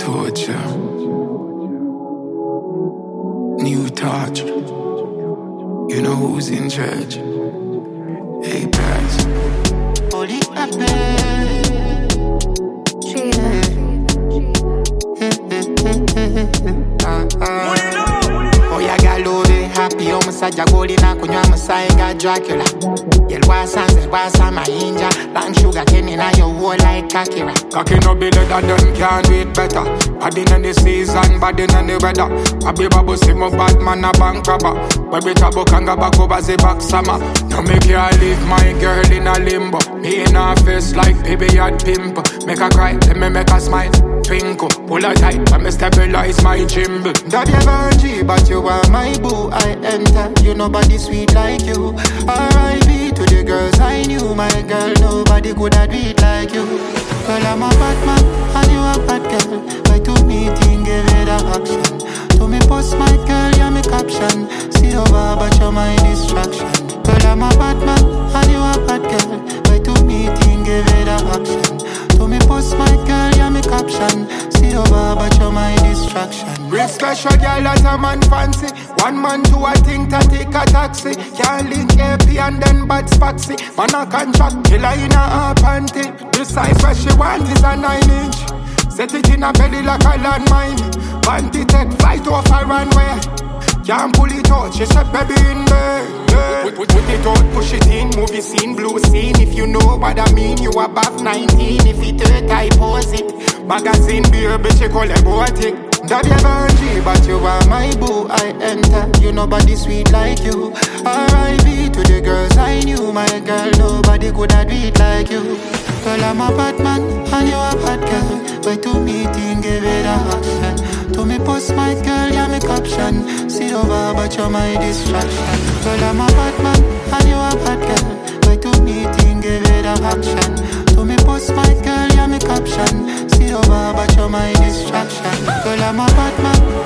torture, new touch. You know who's in charge? Hey, guys. Holy oh, ya galore happy o musajja golina kunywa musayenga Dracula. Yelwasanze elwasa mayinja Land sugar kenny na your war like Kakira. Cocky no be leather, them can't do it better. Bad in the season, bad in the weather. I be babu see my bad man a bank robber. When we tabu kanga back over the back summer. Now make you leave my girl in a limbo. Me in her face like baby at pimple. Make her cry, let me make her smile. Twinkle, pull her tight, let me stabilize my gimble. That you virgin, but you are my boo. I enter, you nobody sweet like you. R.I.P. to the girls I knew. My girl, nobody could have do it like you. Girl, I'm a bad man, and you a bad girl. By to meeting, give it a action. To me post my girl, yeah, me caption. See over, but you're my distraction. Girl, I'm a bad man, and you a bad girl. By to meeting, give it a action. To me post my girl, yeah, me caption. See over, but you're my distraction. Real special girl that a man fancy. One man do a thing to take a taxi. Can't link AP and then bad spotsy. Man a contract, killer in a panty. The size where she want is a 9-inch. Set it in a belly like a landmine. Panty take flight off a runway. Can't pull it out, she said baby in there. Put it out, push it in. Movie scene, blue scene. If you know what I mean, you above 19. If it hurt, I pause it. Magazine beer, bitch, you call it boating. That you virgin, but you are my boo. I enter, you nobody sweet like you. R.I.P. to the girls I knew. My girl, nobody could have do it like you. Girl, I'm a bad man, and you a bad girl. By to meeting, give it a action. To me post my girl, yeah, me caption. See over, but you're my distraction. Girl, I'm a bad man, and you a bad girl. By to meeting, give it a action. To me post my girl, yeah, me caption. See over, but you're my distraction. Girl, I'm a bad man,